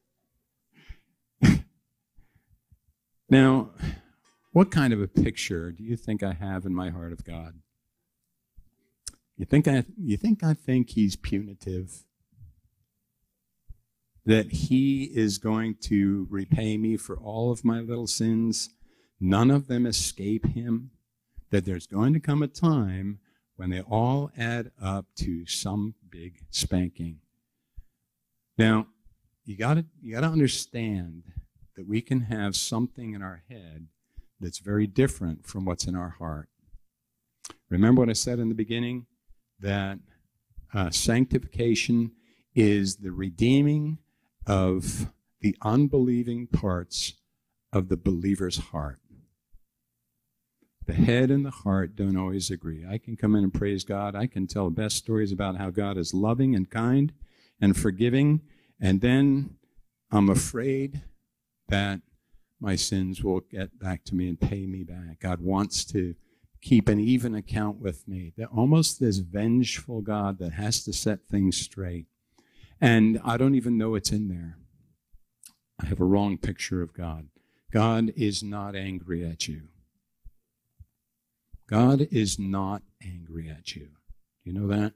Now, what kind of a picture do you think I have in my heart of God? You think I, you think I think he's punitive? that he is going to repay me for all of my little sins. None of them escape him. That there's going to come a time when they all add up to some big spanking. Now, you gotta, you gotta understand that we can have something in our head that's very different from what's in our heart. Remember what I said in the beginning? That uh, sanctification is the redeeming of the unbelieving parts of the believer's heart. The head and the heart don't always agree. I can come in and praise God. I can tell the best stories about how God is loving and kind and forgiving, and then I'm afraid that my sins will get back to me and pay me back. God wants to keep an even account with me. That almost this vengeful God that has to set things straight. And I don't even know it's in there. I have a wrong picture of God. God is not angry at you. God is not angry at you. Do you know that?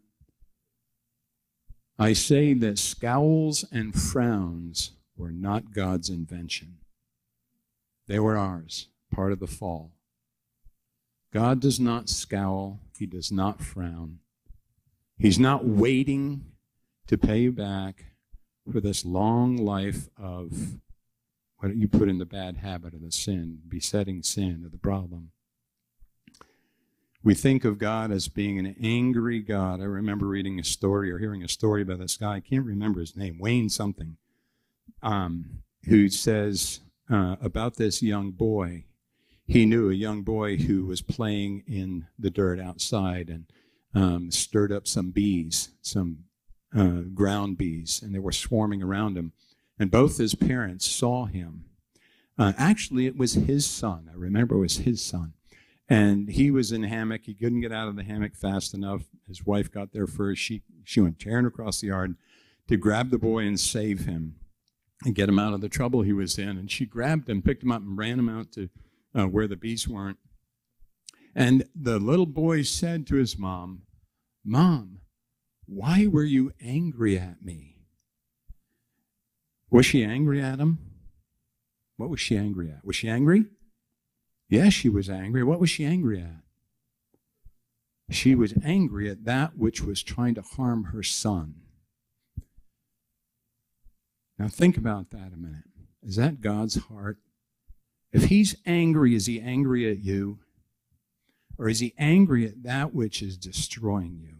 I say that scowls and frowns were not God's invention. They were ours, part of the fall. God does not scowl. He does not frown. He's not waiting to pay you back for this long life of what you put in the bad habit of the sin, besetting sin of the problem. We think of God as being an angry God. I remember reading a story or hearing a story about this guy. I can't remember his name, Wayne something, um, who says uh, about this young boy. He knew a young boy who was playing in the dirt outside and um, stirred up some bees, some uh, ground bees, and they were swarming around him. And both his parents saw him. Uh, actually, it was his son. I remember it was his son. And he was in a hammock. He couldn't get out of the hammock fast enough. His wife got there first. She, she went tearing across the yard to grab the boy and save him and get him out of the trouble he was in. And she grabbed him, picked him up, and ran him out to uh, where the bees weren't. And the little boy said to his mom, "Mom, why were you angry at me?" Was she angry at him? What was she angry at? Was she angry? Yes, she was angry. What was she angry at? She was angry at that which was trying to harm her son. Now think about that a minute. Is that God's heart? If he's angry, is he angry at you? Or is he angry at that which is destroying you?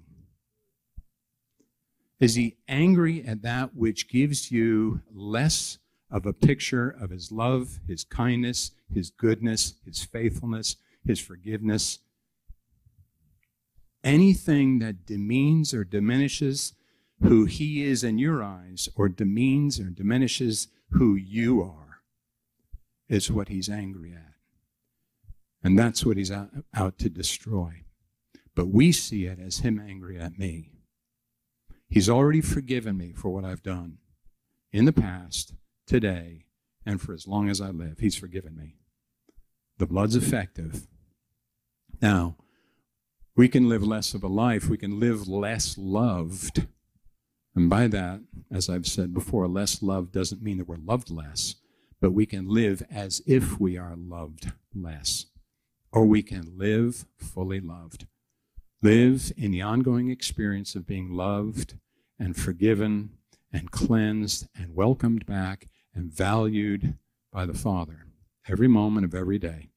Is he angry at that which gives you less of a picture of his love, his kindness, his goodness, his faithfulness, his forgiveness? Anything that demeans or diminishes who he is in your eyes, or demeans or diminishes who you are, is what he's angry at. And that's what he's out, out to destroy. But we see it as him angry at me. He's already forgiven me for what I've done in the past, today, and for as long as I live. He's forgiven me. The blood's effective. Now, we can live less of a life. We can live less loved. And by that, as I've said before, less loved doesn't mean that we're loved less, but we can live as if we are loved less. Or we can live fully loved. Live in the ongoing experience of being loved and forgiven and cleansed and welcomed back and valued by the Father every moment of every day.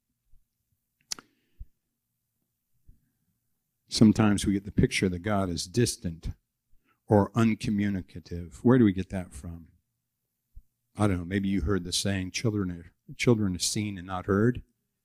Sometimes we get the picture that God is distant or uncommunicative. Where do we get that from? I don't know. Maybe you heard the saying, children are, children are seen and not heard.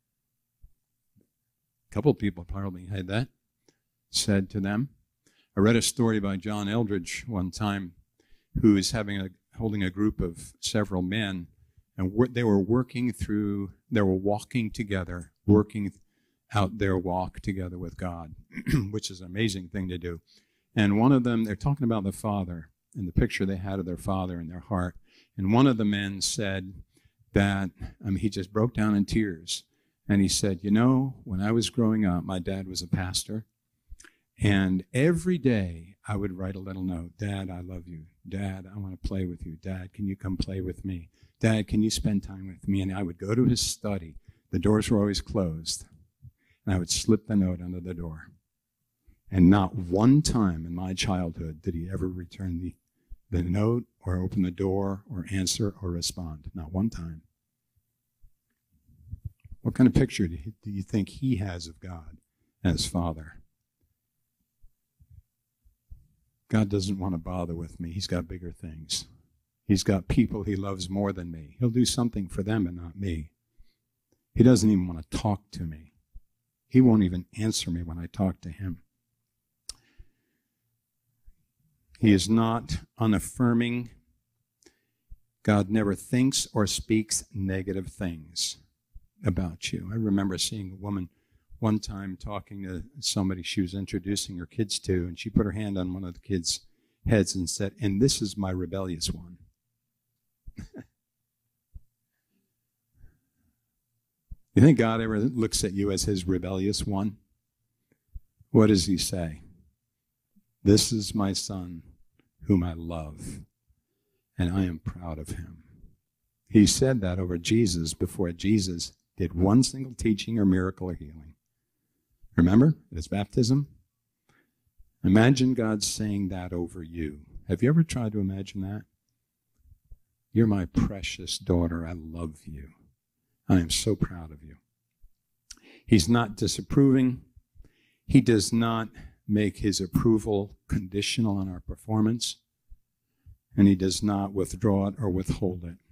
A couple of people probably had that said to them. I read a story by John Eldridge one time, who is having a, holding a group of several men, and they were working through, they were walking together, working out their walk together with God, which is an amazing thing to do. And one of them, they're talking about the Father and the picture they had of their Father in their heart. And one of the men said that, I mean, he just broke down in tears. And he said, you know, when I was growing up, my dad was a pastor, And every day I would write a little note. Dad, I love you. Dad, I want to play with you. Dad, can you come play with me? Dad, can you spend time with me? And I would go to his study. The doors were always closed. And I would slip the note under the door. And not one time in my childhood did he ever return the, the note or open the door or answer or respond. Not one time. What kind of picture do you, do you think he has of God as Father? God doesn't want to bother with me. He's got bigger things. He's got people he loves more than me. He'll do something for them and not me. He doesn't even want to talk to me. He won't even answer me when I talk to him. He is not unaffirming. God never thinks or speaks negative things about you. I remember seeing a woman one time talking to somebody she was introducing her kids to, and she put her hand on one of the kids' heads and said, "And this is my rebellious one." You think God ever looks at you as his rebellious one? What does he say? "This is my son whom I love, and I am proud of him." He said that over Jesus before Jesus did one single teaching or miracle or healing. Remember, at his baptism? Imagine God saying that over you. Have you ever tried to imagine that? "You're my precious daughter. I love you. I am so proud of you." He's not disapproving. He does not make his approval conditional on our performance, and he does not withdraw it or withhold it.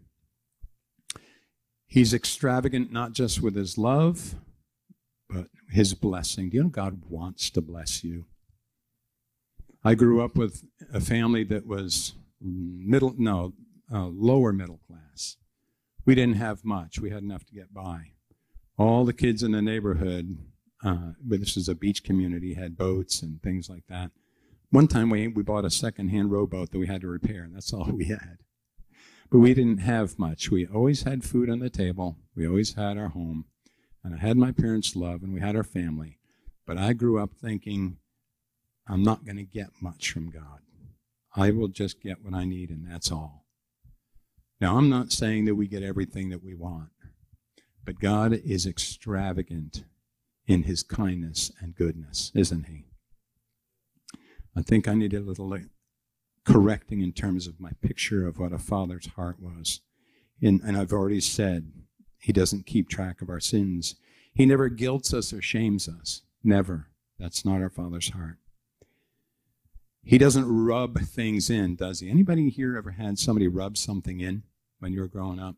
He's extravagant not just with his love, but his blessing. Do you know God wants to bless you? I grew up with a family that was middle, no, uh, lower middle class. We didn't have much. We had enough to get by. All the kids in the neighborhood, uh, but this is a beach community, had boats and things like that. One time we, we bought a second-hand rowboat that we had to repair, and that's all we had. But we didn't have much. We always had food on the table. We always had our home. And I had my parents' love, and we had our family. But I grew up thinking, I'm not going to get much from God. I will just get what I need, and that's all. Now, I'm not saying that we get everything that we want, but God is extravagant in his kindness and goodness, isn't he? I think I need a little correcting in terms of my picture of what a father's heart was. And, and I've already said, he doesn't keep track of our sins. He never guilts us or shames us. Never. That's not our Father's heart. He doesn't rub things in, does he? Anybody here ever had somebody rub something in when you were growing up?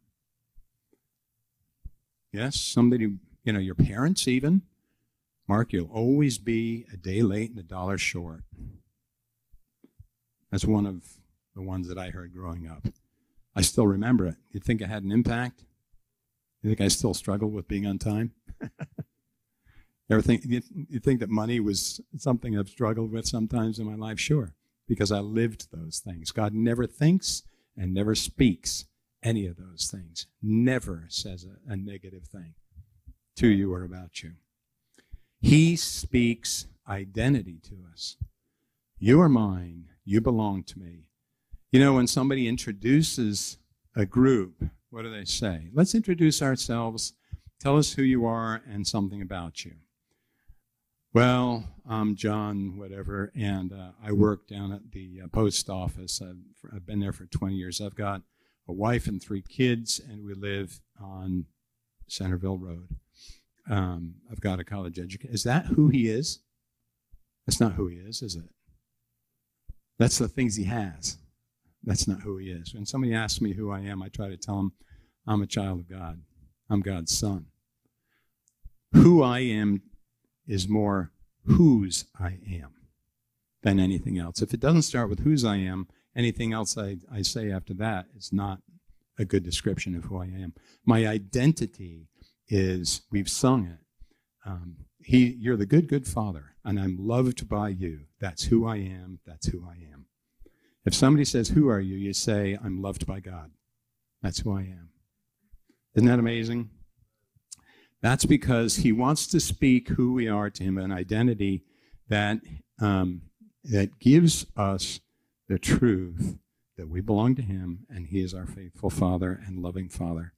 Yes, somebody, you know, your parents even. Mark, you'll always be a day late and a dollar short. That's one of the ones that I heard growing up. I still remember it. You think it had an impact? You think I still struggle with being on time? Ever think, you, you think that money was something I've struggled with sometimes in my life? Sure, because I lived those things. God never thinks and never speaks any of those things. Never says a, a negative thing to you or about you. He speaks identity to us. You are mine. You belong to me. You know, when somebody introduces a group, what do they say? Let's introduce ourselves. Tell us who you are and something about you. Well, I'm John, whatever, and uh, I work down at the uh, post office. I've, I've been there for twenty years. I've got a wife and three kids, and we live on Centerville Road. Um, I've got a college education. Is that who he is? That's not who he is, is it? That's the things he has. That's not who he is. When somebody asks me who I am, I try to tell them I'm a child of God. I'm God's son. Who I am is more whose I am than anything else. If it doesn't start with whose I am, anything else I, I say after that is not a good description of who I am. My identity is, we've sung it, um, he, you're the good, good Father, and I'm loved by you. That's who I am. That's who I am. If somebody says, who are you? You say, I'm loved by God. That's who I am. Isn't that amazing? That's because he wants to speak who we are to him, an identity that um, that gives us the truth that we belong to him and he is our faithful Father and loving Father.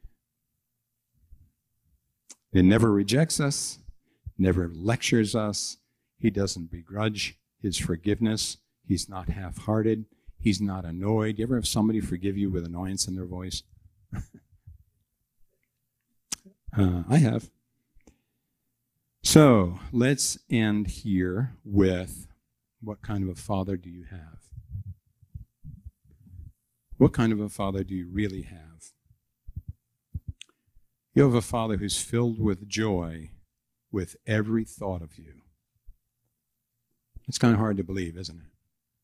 He never rejects us, never lectures us. He doesn't begrudge his forgiveness. He's not half-hearted. He's not annoyed. You ever have somebody forgive you with annoyance in their voice? uh, I have. So let's end here with, what kind of a father do you have? What kind of a father do you really have? You have a Father who's filled with joy with every thought of you. It's kind of hard to believe, isn't it?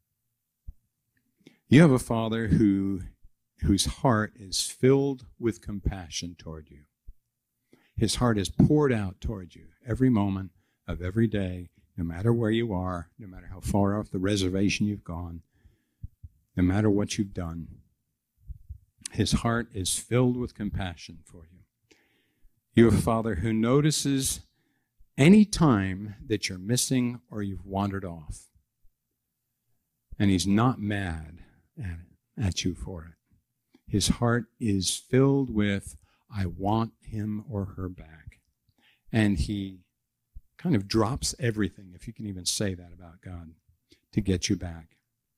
You have a Father who, whose heart is filled with compassion toward you. His heart is poured out toward you every moment of every day, no matter where you are, no matter how far off the reservation you've gone, no matter what you've done. His heart is filled with compassion for you. You have a Father who notices any time that you're missing or you've wandered off. And he's not mad at it, at you for it. His heart is filled with, I want him or her back. And he kind of drops everything, if you can even say that about God, to get you back.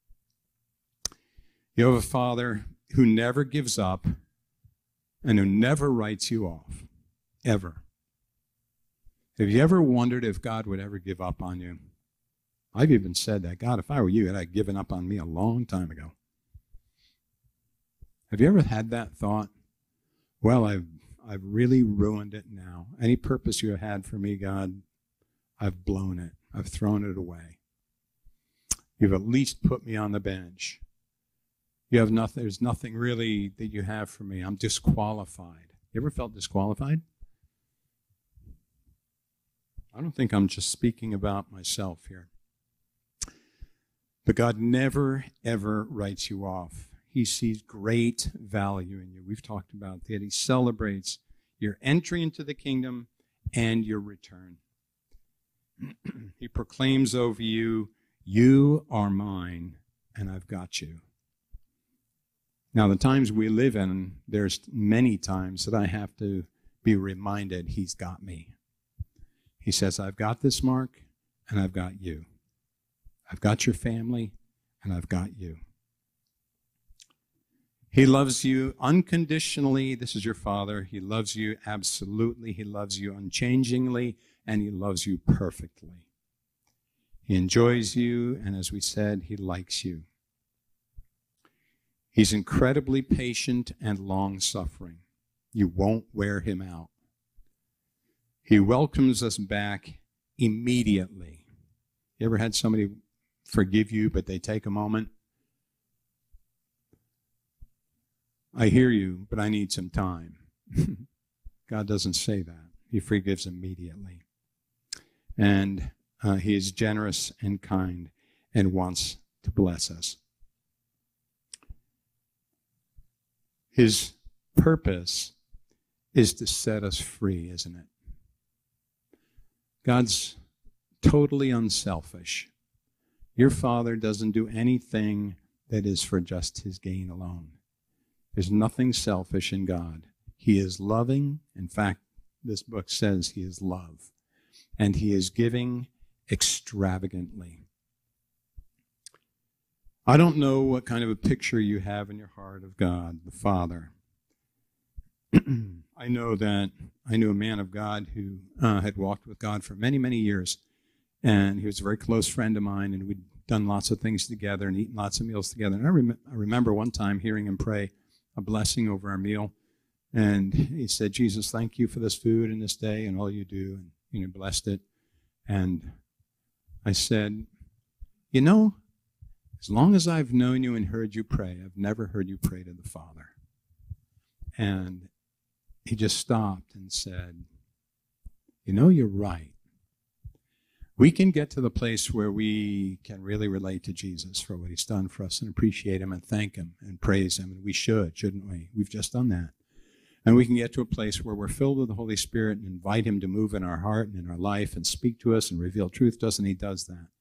You have a Father who never gives up and who never writes you off, ever. Have you ever wondered if God would ever give up on you? I've even said that. God, if I were you, I'd given up on me a long time ago. Have you ever had that thought? Well, I've I've really ruined it now. Any purpose you had for me, God, I've blown it. I've thrown it away. You've at least put me on the bench. You have nothing. There's nothing really that you have for me. I'm disqualified. You ever felt disqualified? I don't think I'm just speaking about myself here. But God never, ever writes you off. He sees great value in you. We've talked about that. He celebrates your entry into the kingdom and your return. He proclaims over you, you are mine, and I've got you. Now, the times we live in, there's many times that I have to be reminded he's got me. He says, I've got this, Mark, and I've got you. I've got your family, and I've got you. He loves you unconditionally. This is your Father. He loves you absolutely. He loves you unchangingly, and he loves you perfectly. He enjoys you, and as we said, he likes you. He's incredibly patient and long-suffering. You won't wear him out. He welcomes us back immediately. You ever had somebody forgive you, but they take a moment? I hear you, but I need some time. God doesn't say that. He forgives immediately. And uh, he is generous and kind and wants to bless us. His purpose is to set us free, isn't it? God's totally unselfish. Your Father doesn't do anything that is for just his gain alone. There's nothing selfish in God. He is loving. In fact, this book says he is love. And he is giving extravagantly. I don't know what kind of a picture you have in your heart of God, the Father. I know that I knew a man of God who uh, had walked with God for many, many years. And he was a very close friend of mine, and we'd done lots of things together and eaten lots of meals together. And I, rem- I remember one time hearing him pray a blessing over our meal. And he said, Jesus, thank you for this food and this day and all you do. And, you know, blessed it. And I said, you know, as long as I've known you and heard you pray, I've never heard you pray to the Father. And he just stopped and said, you know, you're right. We can get to the place where we can really relate to Jesus for what he's done for us and appreciate him and thank him and praise him. And we should, shouldn't we? We've just done that. And we can get to a place where we're filled with the Holy Spirit and invite him to move in our heart and in our life and speak to us and reveal truth to us, and he does that.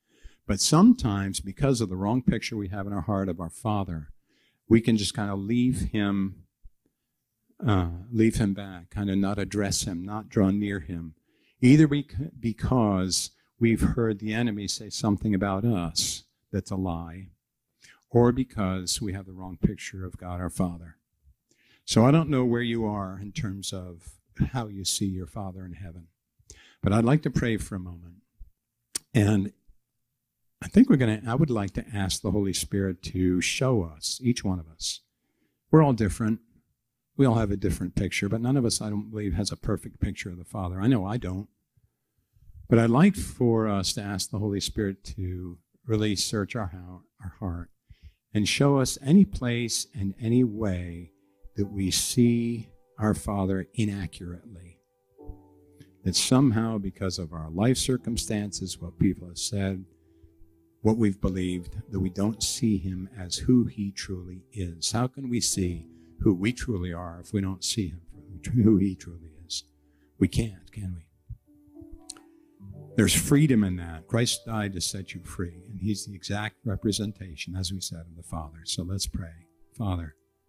But sometimes, because of the wrong picture we have in our heart of our Father, we can just kind of leave him, uh, leave him back, kind of not address him, not draw near him, either bec- because we've heard the enemy say something about us that's a lie, or because we have the wrong picture of God our Father. So I don't know where you are in terms of how you see your Father in heaven, but I'd like to pray for a moment. And I think we're going to, I would like to ask the Holy Spirit to show us, each one of us. We're all different. We all have a different picture, but none of us, I don't believe, has a perfect picture of the Father. I know I don't. But I'd like for us to ask the Holy Spirit to really search our, our heart and show us any place and any way that we see our Father inaccurately. That somehow, because of our life circumstances, what people have said, what we've believed, that we don't see him as who he truly is. How can we see who we truly are if we don't see him for who he truly is? We can't, can we? There's freedom in that. Christ died to set you free, and he's the exact representation, as we said, of the Father. So let's pray. Father,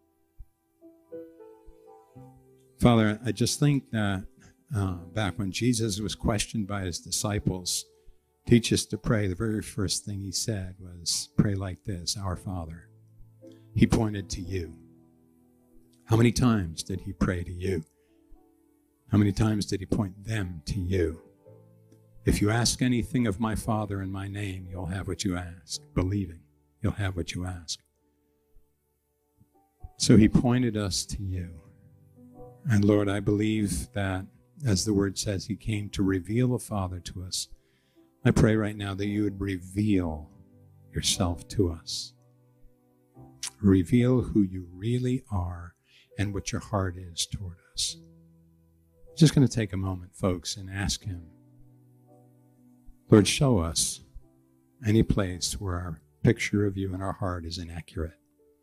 Father, I just think that uh, back when Jesus was questioned by his disciples, teach us to pray, the very first thing he said was, pray like this, our Father. He pointed to you. How many times did he pray to you? How many times did he point them to you? If you ask anything of my Father in my name, you'll have what you ask. Believing, you'll have what you ask. So he pointed us to you. And Lord, I believe that, as the word says, he came to reveal the Father to us. I pray right now that you would reveal yourself to us. Reveal who you really are and what your heart is toward us. I'm just going to take a moment, folks, and ask him, Lord, show us any place where our picture of you in our heart is inaccurate.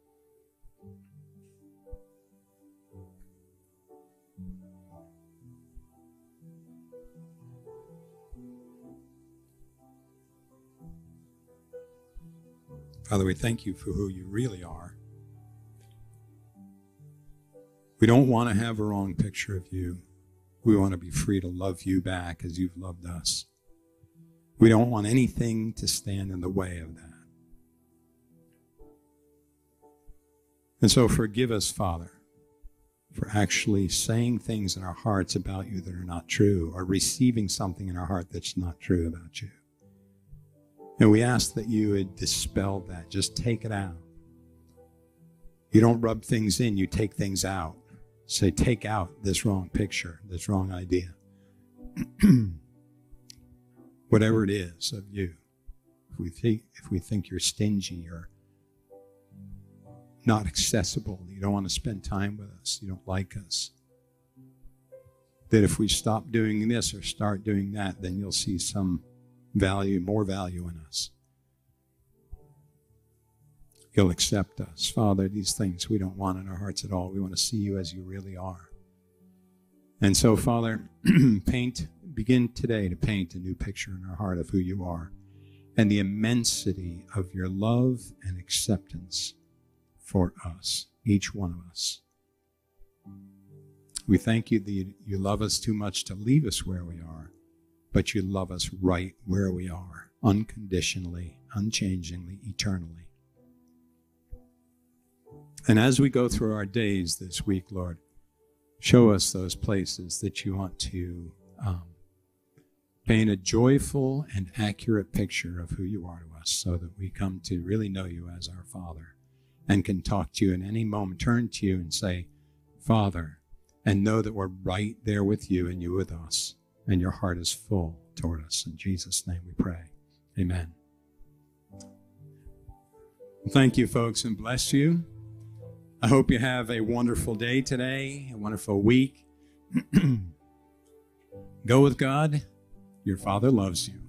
Father, we thank you for who you really are. We don't want to have a wrong picture of you. We want to be free to love you back as you've loved us. We don't want anything to stand in the way of that. And so forgive us, Father, for actually saying things in our hearts about you that are not true, or receiving something in our heart that's not true about you. And we ask that you would dispel that. Just take it out. You don't rub things in, you take things out. Say, take out this wrong picture, this wrong idea. Whatever it is of you. If we think, if we think you're stingy or not accessible, you don't want to spend time with us, you don't like us, that if we stop doing this or start doing that, then you'll see some value, more value in us. You'll accept us. Father, these things we don't want in our hearts at all. We want to see you as you really are. And so, Father, paint, begin today to paint a new picture in our heart of who you are and the immensity of your love and acceptance for us, each one of us. We thank you that you love us too much to leave us where we are, but you love us right where we are, unconditionally, unchangingly, eternally. And as we go through our days this week, Lord, show us those places that you want to um, paint a joyful and accurate picture of who you are to us, so that we come to really know you as our Father and can talk to you in any moment, turn to you and say, Father, and know that we're right there with you and you with us, and your heart is full toward us. In Jesus' name we pray. Amen. Well, thank you, folks, and bless you. I hope you have a wonderful day today, a wonderful week. Go with God. Your Father loves you.